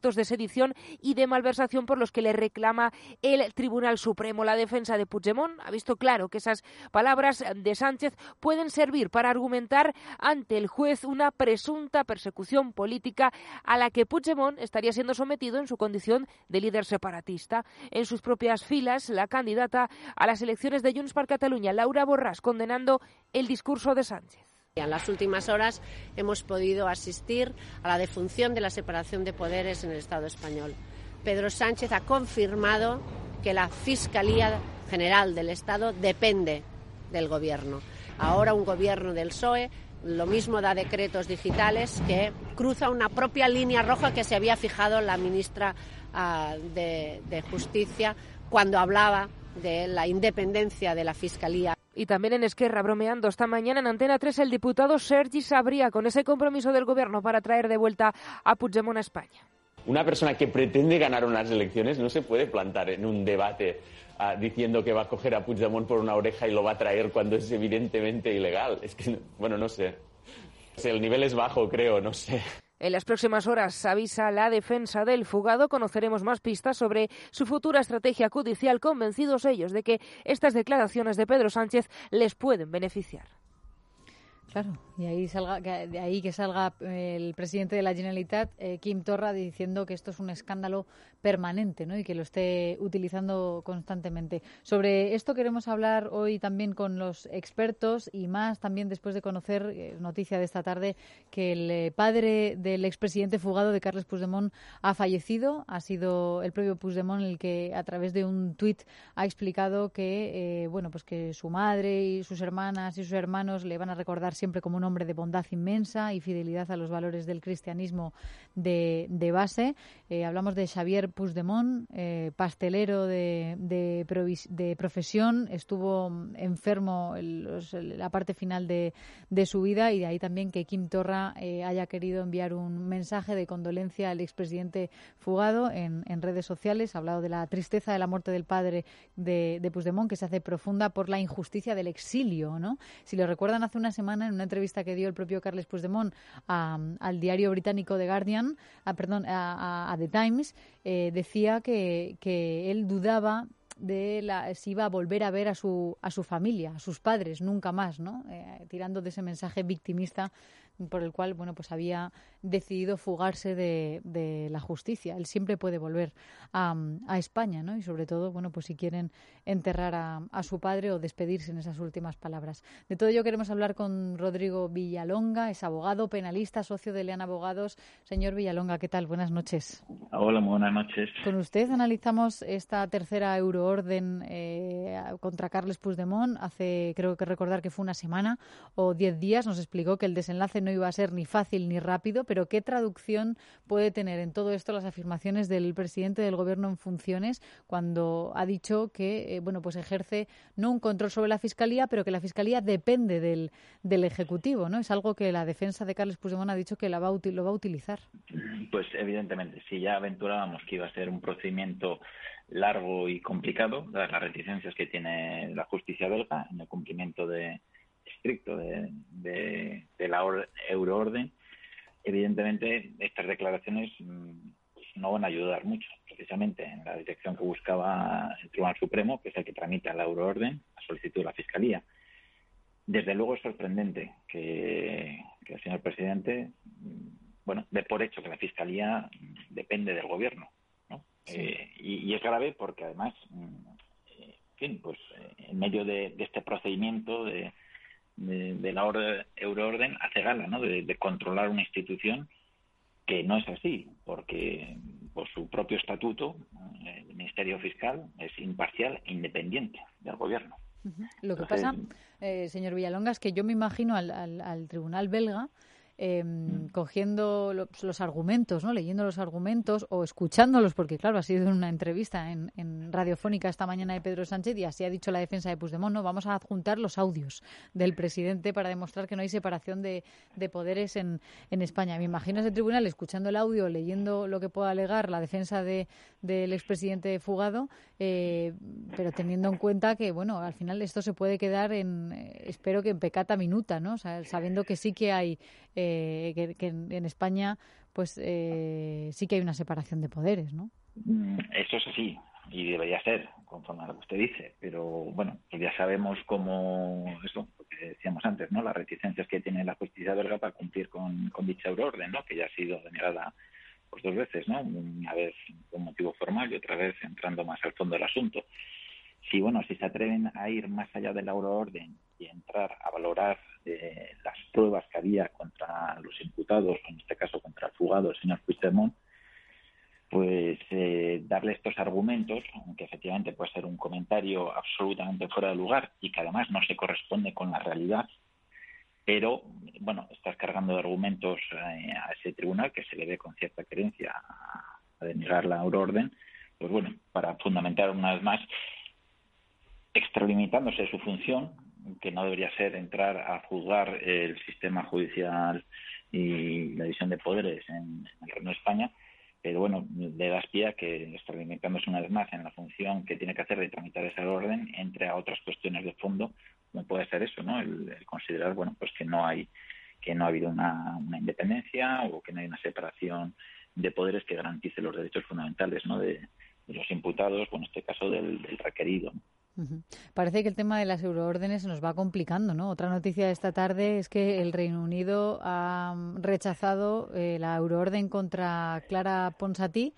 sedición y de malversación por los que le reclama el Tribunal Supremo. La defensa de Puigdemont ha visto claro que esas palabras de Sánchez pueden servir para argumentar ante el juez una presunta persecución política a la que Puigdemont estaría siendo sometido en su condición de líder separatista. En sus propias filas, la candidata a las elecciones de Junts per Catalunya, Laura Borràs, condenando el discurso de Sánchez. En las últimas horas hemos podido asistir a la defunción de la separación de poderes en el Estado español. Pedro Sánchez ha confirmado que la Fiscalía General del Estado depende del Gobierno. Ahora un Gobierno del P S O E lo mismo da decretos digitales, que cruza una propia línea roja que se había fijado la ministra uh, de, de Justicia cuando hablaba de la independencia de la Fiscalía. Y también en Esquerra, bromeando esta mañana en Antena tres, el diputado Sergi Sabría con ese compromiso del Gobierno para traer de vuelta a Puigdemont a España. Una persona que pretende ganar unas elecciones no se puede plantar en un debate uh, diciendo que va a coger a Puigdemont por una oreja y lo va a traer cuando es evidentemente ilegal. Es que, bueno, no sé. El nivel es bajo, creo, no sé. En las próximas horas, avisa la defensa del fugado, conoceremos más pistas sobre su futura estrategia judicial, convencidos ellos de que estas declaraciones de Pedro Sánchez les pueden beneficiar. Claro, y ahí salga, de ahí que salga el presidente de la Generalitat, eh, Quim Torra, diciendo que esto es un escándalo permanente, ¿no? Y que lo esté utilizando constantemente. Sobre esto queremos hablar hoy también con los expertos y más también después de conocer, eh, noticia de esta tarde, que el eh, padre del expresidente fugado de Carles Puigdemont ha fallecido. Ha sido el propio Puigdemont el que a través de un tuit ha explicado que, eh, bueno, pues que su madre y sus hermanas y sus hermanos le van a recordar siempre como un hombre de bondad inmensa y fidelidad a los valores del cristianismo de, de base. Eh, hablamos de Xavier Puigdemont, eh, pastelero de, de, provis, de profesión, estuvo enfermo en los, la parte final de, de su vida, y de ahí también que Quim Torra eh, haya querido enviar un mensaje de condolencia al expresidente fugado en, en redes sociales. Ha hablado de la tristeza de la muerte del padre de, de Puigdemont, que se hace profunda por la injusticia del exilio, ¿no? Si lo recuerdan, hace una semana en una entrevista que dio el propio Carles Puigdemont a, al diario británico The Guardian, a, perdón, a, a, a The Times, eh, decía que, que él dudaba de la, si iba a volver a ver a su a su familia, a sus padres, nunca más, ¿no? Eh, tirando de ese mensaje victimista por el cual, bueno, pues había decidido fugarse de, de la justicia. Él siempre puede volver a, a España, ¿no? Y sobre todo, bueno, pues si quieren enterrar a, a su padre o despedirse en esas últimas palabras. De todo ello queremos hablar con Rodrigo Villalonga, es abogado, penalista, socio de Lean Abogados. Señor Villalonga, ¿qué tal? Buenas noches. Hola, muy buenas noches. Con usted analizamos esta tercera euroorden eh, contra Carles Puigdemont hace, creo que recordar que fue una semana o diez días. Nos explicó que el desenlace no iba a ser ni fácil ni rápido, pero ¿qué traducción puede tener en todo esto las afirmaciones del presidente del Gobierno en funciones cuando ha dicho que, eh, bueno, pues ejerce no un control sobre la Fiscalía, pero que la Fiscalía depende del, del Ejecutivo, ¿no? Es algo que la defensa de Carles Puigdemont ha dicho que la va a util- lo va a utilizar. Pues evidentemente, si ya aventurábamos que iba a ser un procedimiento largo y complicado, dadas las reticencias que tiene la justicia belga en el cumplimiento de estricto de, de, de la or, euroorden, evidentemente estas declaraciones pues, no van a ayudar mucho, precisamente en la dirección que buscaba el Tribunal Supremo, que es el que tramita la euroorden a solicitud de la Fiscalía. Desde luego es sorprendente que, que el señor presidente, bueno, dé por hecho que la Fiscalía depende del Gobierno, ¿no? Sí. Eh, y, y es grave porque además, eh, en fin, pues en medio de, de este procedimiento de De, de la orden, euroorden hace gala, ¿no? De, de controlar una institución que no es así, porque por su propio estatuto el Ministerio Fiscal es imparcial e independiente del Gobierno. Uh-huh. Lo que Entonces, pasa, eh, señor Villalonga, es que yo me imagino al, al, al tribunal belga Eh, mm. cogiendo los, los argumentos, ¿no? Leyendo los argumentos o escuchándolos, porque claro, ha sido una entrevista en, en radiofónica esta mañana de Pedro Sánchez y así ha dicho la defensa de Puigdemont, ¿no? Vamos a adjuntar los audios del presidente para demostrar que no hay separación de, de poderes en, en España. Me imagino ese tribunal escuchando el audio, leyendo lo que pueda alegar la defensa de, del expresidente fugado, eh, pero teniendo en cuenta que, bueno, al final esto se puede quedar en, eh, espero que en peccata minuta, ¿no? O sea, sabiendo que sí que hay eh, eh, que, que en, en España pues eh, sí que hay una separación de poderes, ¿no? Eso es así, y debería ser, conforme a lo que usted dice, pero bueno, pues ya sabemos cómo, eso, lo que decíamos antes, ¿no? Las reticencias que tiene la justicia belga para cumplir con, con dicha euroorden, ¿no? Que ya ha sido denegada pues dos veces, ¿no? Una vez con motivo formal y otra vez entrando más al fondo del asunto. Si, bueno, si se atreven a ir más allá de la euroorden y entrar a valorar eh, las pruebas que había contra los imputados, o en este caso contra el fugado, el señor Puigdemont, pues eh, darle estos argumentos, aunque efectivamente puede ser un comentario absolutamente fuera de lugar y que además no se corresponde con la realidad, pero, bueno, estás cargando de argumentos eh, a ese tribunal que se le ve con cierta creencia a, a denegar la euroorden, pues bueno, para fundamentar una vez más, extralimitándose su función, que no debería ser entrar a juzgar el sistema judicial y la división de poderes en, en el Reino de España, pero bueno, le das pie a que, extralimitándose una vez más en la función que tiene que hacer de tramitar esa orden, entre a otras cuestiones de fondo, como puede ser eso, ¿no? El, el considerar, bueno, pues que no hay, que no ha habido una, una independencia o que no hay una separación de poderes que garantice los derechos fundamentales, ¿no? De, de los imputados, o en este caso del, del requerido, ¿no? Uh-huh. Parece que el tema de las euroórdenes se nos va complicando, ¿no? Otra noticia de esta tarde es que el Reino Unido ha rechazado eh, la euroorden contra Clara Ponsatí,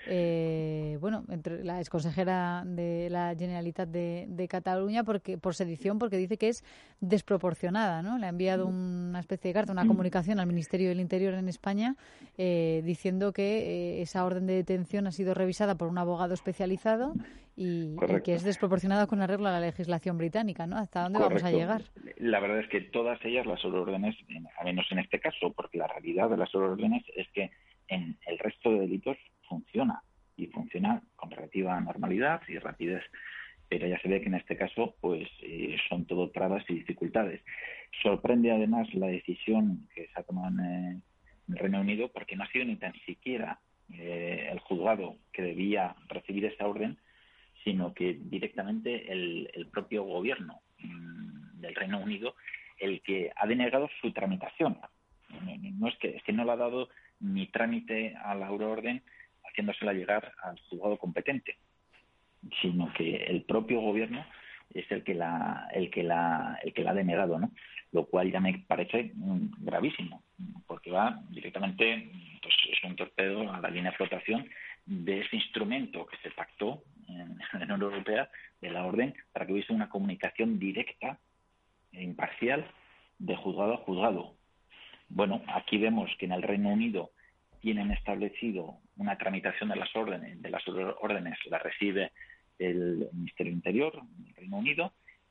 eh, bueno, entre la exconsejera de la Generalitat de, de Cataluña, porque por sedición, porque dice que es desproporcionada, ¿no? Le ha enviado una especie de carta, una comunicación al Ministerio del Interior en España eh, diciendo que eh, esa orden de detención ha sido revisada por un abogado especializado y, y que es desproporcionada con arreglo a la legislación británica, ¿no? ¿Hasta dónde Correcto. vamos a llegar? La verdad es que todas ellas, las euroórdenes, al menos en este caso, porque la realidad de las euroórdenes es que en el resto de delitos funciona, y funciona con relativa normalidad y rapidez, pero ya se ve que en este caso pues eh, son todo trabas y dificultades. Sorprende además la decisión que se ha tomado en, eh, en el Reino Unido, porque no ha sido ni tan siquiera eh, el juzgado que debía recibir esa orden, sino que directamente el, el propio gobierno mmm, del Reino Unido el que ha denegado su tramitación. No, no es que es que no le ha dado ni trámite a la euroorden haciéndosela llegar al juzgado competente, sino que el propio gobierno es el que la el que la el que la ha denegado, ¿no? Lo cual ya me parece gravísimo, porque va directamente, pues es un torpedo a la línea de flotación de ese instrumento que se pactó en la Unión Europea de la orden para que hubiese una comunicación directa e imparcial de juzgado a juzgado. Bueno, aquí vemos que en el Reino Unido tienen establecido una tramitación de las órdenes, de las órdenes la recibe el Ministerio del Interior del Reino Unido,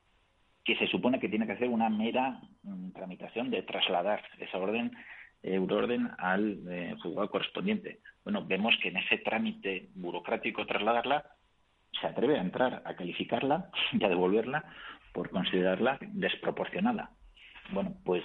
que se supone que tiene que hacer una mera um, tramitación de trasladar esa orden, eh, euroorden al eh, juzgado correspondiente. Bueno, vemos que en ese trámite burocrático trasladarla se atreve a entrar a calificarla y a devolverla por considerarla desproporcionada. Bueno, pues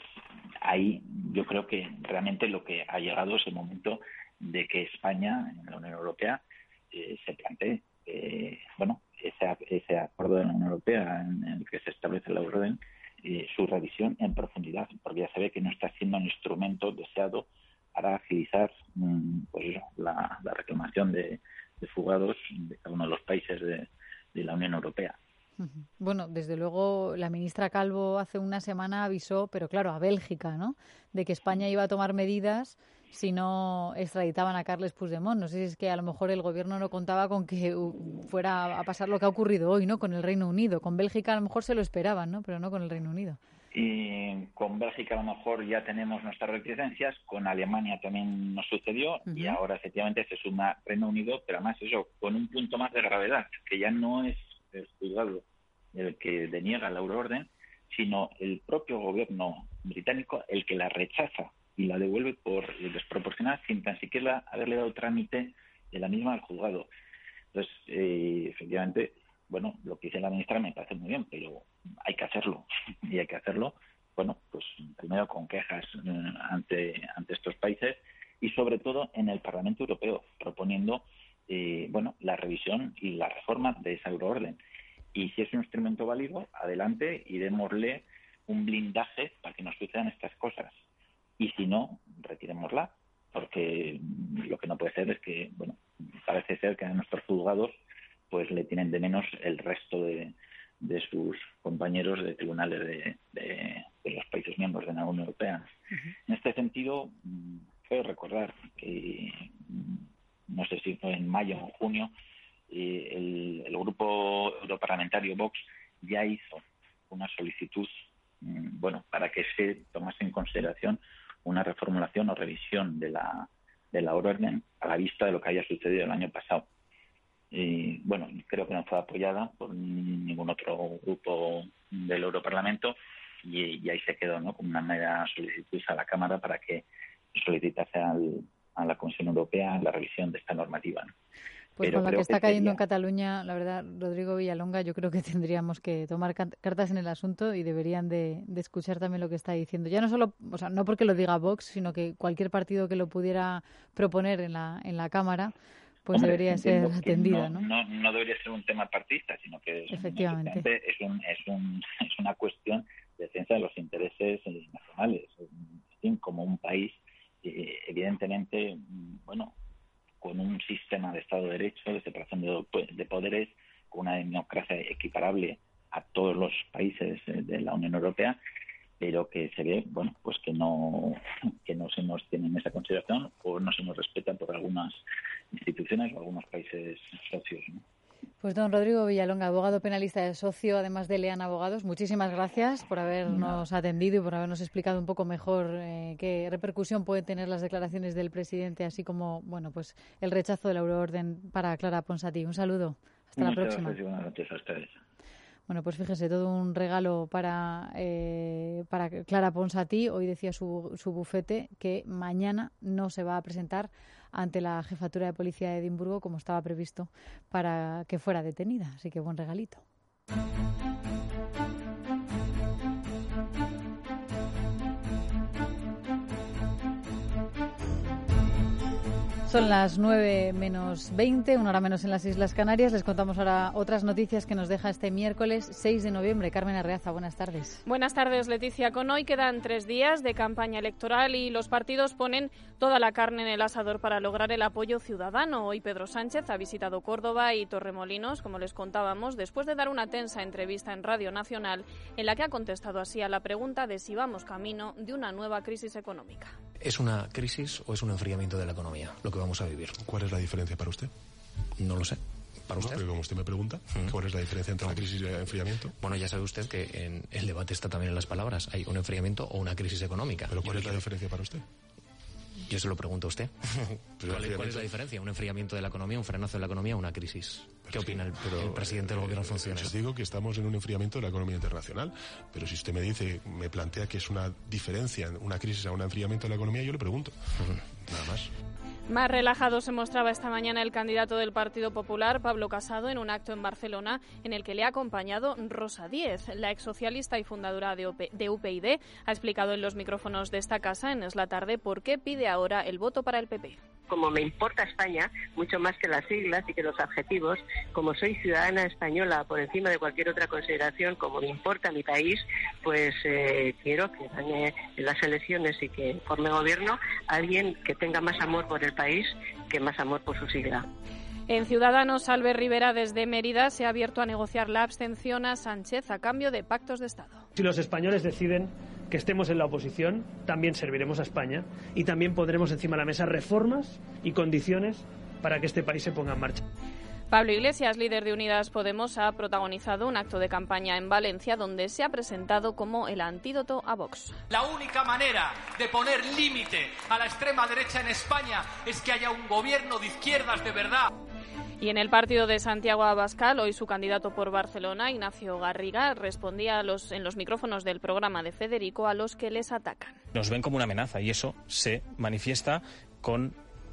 ahí yo creo que realmente lo que ha llegado es el momento de que España, en la Unión Europea, eh, se plantee, eh, bueno, ese, ese acuerdo de la Unión Europea en el que se establece la orden, eh, su revisión en profundidad, porque ya se ve que no está siendo un instrumento deseado para agilizar mmm, pues, la, la reclamación de, de fugados de cada uno de los países de, de la Unión Europea. Bueno, desde luego la ministra Calvo hace una semana avisó, pero claro, a Bélgica, ¿no?, de que España iba a tomar medidas si no extraditaban a Carles Puigdemont. No sé si es que a lo mejor el gobierno no contaba con que fuera a pasar lo que ha ocurrido hoy, ¿no?, con el Reino Unido. Con Bélgica a lo mejor se lo esperaban, ¿no?, pero no con el Reino Unido. Y con Bélgica a lo mejor ya tenemos nuestras reticencias, con Alemania también nos sucedió, uh-huh. y ahora efectivamente se suma Reino Unido, pero además eso, con un punto más de gravedad, que ya no es el juzgado el que deniega la euroorden, sino el propio gobierno británico el que la rechaza y la devuelve por desproporcionada sin tan siquiera haberle dado trámite de la misma al juzgado. Entonces, eh, efectivamente, bueno, lo que dice la ministra me parece muy bien, pero hay que hacerlo. Y hay que hacerlo, bueno, pues primero con quejas eh, ante, ante estos países y sobre todo en el Parlamento Europeo, proponiendo, eh, bueno, la revisión y la reforma de esa euroorden. Y si es un instrumento válido, adelante y démosle un blindaje para que no sucedan estas cosas. Y si no, retirémosla, porque lo que no puede ser es que, bueno, parece ser que a nuestros juzgados pues le tienen de menos el resto de, de sus compañeros de tribunales de, de, de los países miembros de la Unión Europea. Uh-huh. En este sentido, quiero recordar que, no sé si fue en mayo o en junio, eh, el, el grupo europarlamentario Vox ya hizo una solicitud, bueno, para que se tomase en consideración una reformulación o revisión de la de la orden a la vista de lo que haya sucedido el año pasado. Y bueno, creo que no fue apoyada por ningún otro grupo del Europarlamento y, y ahí se quedó, ¿no?, como una mera solicitud a la Cámara para que solicitase al, a la Comisión Europea la revisión de esta normativa, ¿no? Pues con lo que está cayendo en Cataluña, la verdad, Rodrigo Villalonga, yo creo que tendríamos que tomar cartas en el asunto y deberían de, de escuchar también lo que está diciendo. Ya no solo, o sea, no porque lo diga Vox, sino que cualquier partido que lo pudiera proponer en la en la Cámara, pues Hombre, debería ser atendido, no, ¿no? No, no debería ser un tema partidista, sino que es, Efectivamente. es, un, es, un, es una cuestión de defensa de los intereses nacionales. En fin, como un país, eh, evidentemente, bueno, con un sistema de Estado de Derecho, de separación de, de poderes, con una democracia equiparable a todos los países de la Unión Europea, pero que se ve, bueno, pues que no que no se nos tiene en esa consideración o no se nos respeta por algunas instituciones o algunos países socios, ¿no? Pues don Rodrigo Villalonga, abogado penalista de socio, además de Lean Abogados, muchísimas gracias por habernos atendido y por habernos explicado un poco mejor eh, qué repercusión pueden tener las declaraciones del presidente, así como, bueno, pues el rechazo de la euroorden para Clara Ponsatí. Un saludo. Hasta Muchas la próxima. Gracias, buenas noches a ustedes. Bueno, pues fíjese, todo un regalo para eh, para Clara Ponsatí. Hoy decía su, su bufete que mañana no se va a presentar ante la Jefatura de Policía de Edimburgo como estaba previsto para que fuera detenida. Así que buen regalito. Son las nueve menos veinte, una hora menos en las Islas Canarias. Les contamos ahora otras noticias que nos deja este miércoles seis de noviembre. Carmen Arreaza, buenas tardes. Buenas tardes, Leticia. Con hoy quedan tres días de campaña electoral y los partidos ponen toda la carne en el asador para lograr el apoyo ciudadano. Hoy Pedro Sánchez ha visitado Córdoba y Torremolinos, como les contábamos, después de dar una tensa entrevista en Radio Nacional en la que ha contestado así a la pregunta de si vamos camino de una nueva crisis económica. ¿Es una crisis o es un enfriamiento de la economía lo que vamos a vivir? ¿Cuál es la diferencia para usted? No lo sé. ¿Para usted? No, pero como usted me pregunta, ¿cuál es la diferencia entre una crisis y el enfriamiento? Bueno, ya sabe usted que en el debate está también en las palabras. Hay un enfriamiento o una crisis económica. ¿Pero cuál Yo es la diferencia para usted? Yo se lo pregunto a usted. ¿Cuál, ¿Cuál es la diferencia? ¿Un enfriamiento de la economía, un frenazo de la economía o una crisis? ¿Qué pero opina el, pero, el presidente del gobierno en funciones? Yo digo que estamos en un enfriamiento de la economía internacional, pero si usted me dice, me plantea que es una diferencia, una crisis a un enfriamiento de la economía, yo le pregunto. Uh-huh. Nada más. Más relajado se mostraba esta mañana el candidato del Partido Popular, Pablo Casado, en un acto en Barcelona en el que le ha acompañado Rosa Díez. La exsocialista y fundadora de U P y ha explicado en los micrófonos de esta casa en Es la Tarde por qué pide ahora el voto para el P P. Como me importa España, mucho más que las siglas y que los adjetivos, como soy ciudadana española por encima de cualquier otra consideración, como me importa mi país, pues eh, quiero que gane en las elecciones y que forme gobierno alguien que tenga más amor por el país que más amor por su sigla. En Ciudadanos, Albert Rivera desde Mérida se ha abierto a negociar la abstención a Sánchez a cambio de pactos de Estado. Si los españoles deciden que estemos en la oposición, también serviremos a España y también pondremos encima de la mesa reformas y condiciones para que este país se ponga en marcha. Pablo Iglesias, líder de Unidas Podemos, ha protagonizado un acto de campaña en Valencia donde se ha presentado como el antídoto a Vox. La única manera de poner límite a la extrema derecha en España es que haya un gobierno de izquierdas de verdad. Y en el partido de Santiago Abascal, hoy su candidato por Barcelona, Ignacio Garriga, respondía a los, en los micrófonos del programa de Federico a los que les atacan. Nos ven como una amenaza y eso se manifiesta con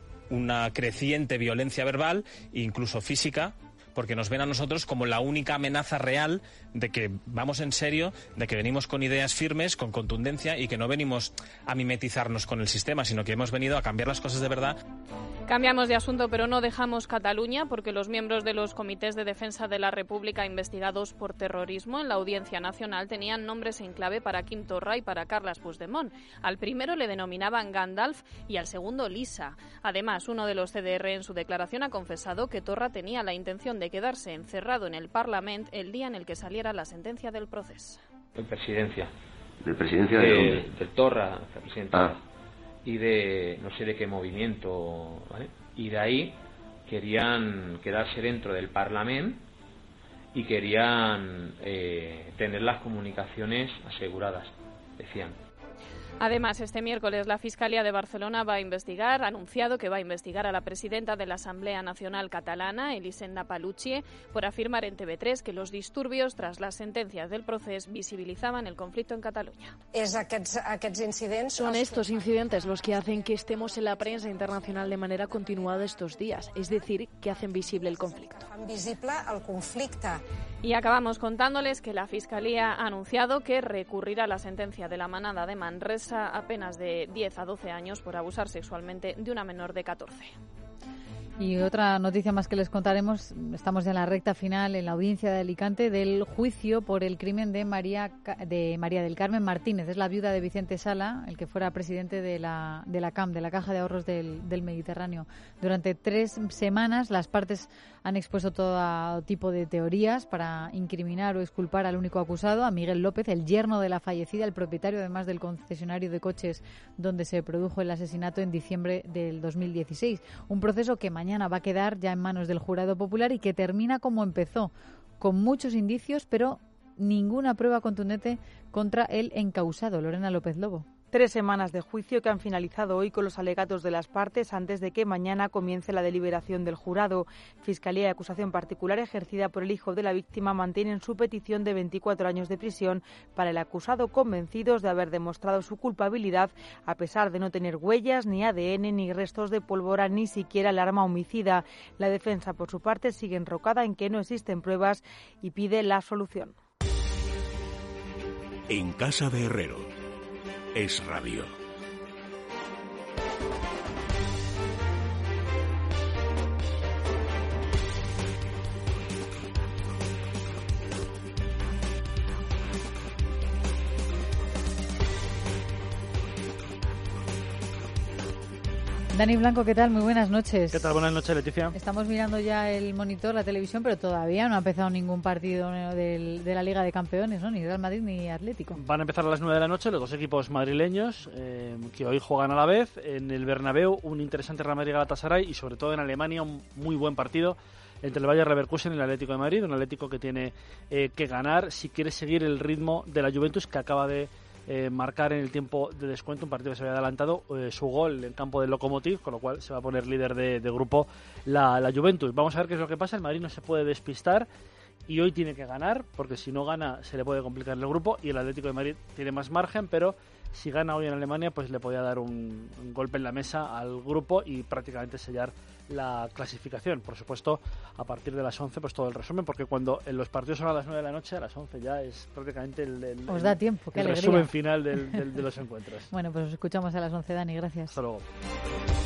una creciente violencia verbal e incluso física, porque nos ven a nosotros como la única amenaza real de que vamos en serio, de que venimos con ideas firmes, con contundencia y que no venimos a mimetizarnos con el sistema, sino que hemos venido a cambiar las cosas de verdad. Cambiamos de asunto, pero no dejamos Cataluña, porque los miembros de los comités de defensa de la República investigados por terrorismo en la Audiencia Nacional tenían nombres en clave para Quim Torra y para Carles Puigdemont. Al primero le denominaban Gandalf y al segundo Lisa. Además, uno de los C D R en su declaración ha confesado que Torra tenía la intención de quedarse encerrado en el Parlament el día en el que saliera la sentencia del proceso. De presidencia. ¿De presidencia de, de dónde? De Torra, presidente. Ah. Y de no sé de qué movimiento, ¿vale? Y de ahí querían quedarse dentro del Parlamento y querían eh, tener las comunicaciones aseguradas, decían. Además, este miércoles la Fiscalía de Barcelona va a investigar, ha anunciado que va a investigar a la presidenta de la Asamblea Nacional Catalana, Elisenda Palucci, por afirmar en T V tres que los disturbios tras las sentencias del proceso visibilizaban el conflicto en Cataluña. Son estos incidentes los que hacen que estemos en la prensa internacional de manera continuada estos días, es decir, que hacen visible el conflicto. Y acabamos contándoles que la Fiscalía ha anunciado que recurrirá la sentencia de la manada de Manresa a penas de diez a doce años por abusar sexualmente de una menor de catorce. Y otra noticia más que les contaremos, estamos ya en la recta final en la audiencia de Alicante del juicio por el crimen de María de María del Carmen Martínez. Es la viuda de Vicente Sala, el que fuera presidente de la de la C A M, de la Caja de Ahorros del, del Mediterráneo. Durante tres semanas las partes han expuesto todo tipo de teorías para incriminar o exculpar al único acusado, a Miguel López, el yerno de la fallecida, el propietario además del concesionario de coches donde se produjo el asesinato en diciembre del dos mil dieciséis. Un proceso que mañana Mañana va a quedar ya en manos del jurado popular y que termina como empezó, con muchos indicios, pero ninguna prueba contundente contra el encausado, Lorena López Lobo. Tres semanas de juicio que han finalizado hoy con los alegatos de las partes antes de que mañana comience la deliberación del jurado. Fiscalía y acusación particular ejercida por el hijo de la víctima mantienen su petición de veinticuatro años de prisión para el acusado, convencidos de haber demostrado su culpabilidad a pesar de no tener huellas, ni A D N, ni restos de pólvora, ni siquiera el arma homicida. La defensa, por su parte, sigue enrocada en que no existen pruebas y pide la absolución. En casa de Herrero. Es Radio. Dani Blanco, ¿qué tal? Muy buenas noches. ¿Qué tal? Buenas noches, Leticia. Estamos mirando ya el monitor, la televisión, pero todavía no ha empezado ningún partido del, de la Liga de Campeones, ¿no? Ni Real Madrid ni Atlético. Van a empezar a las nueve de la noche los dos equipos madrileños eh, que hoy juegan a la vez. En el Bernabéu, un interesante Real Madrid-Galatasaray y sobre todo en Alemania un muy buen partido entre el Bayer Leverkusen y el Atlético de Madrid. Un Atlético que tiene eh, que ganar si quiere seguir el ritmo de la Juventus, que acaba de Eh, marcar en el tiempo de descuento un partido que se había adelantado eh, su gol en el campo del Lokomotiv, con lo cual se va a poner líder de, de grupo la, la Juventus. Vamos a ver qué es lo que pasa. El Madrid no se puede despistar y hoy tiene que ganar, porque si no gana se le puede complicar el grupo, y el Atlético de Madrid tiene más margen, pero si gana hoy en Alemania pues le podría dar un, un golpe en la mesa al grupo y prácticamente sellar la clasificación. Por supuesto, a partir de las once pues todo el resumen, porque cuando en los partidos son a las nueve de la noche, a las once ya es prácticamente el, el, Os da tiempo, qué el alegría. resumen final del, del, de los encuentros. Bueno, pues os escuchamos a las once, Dani, gracias. Hasta luego.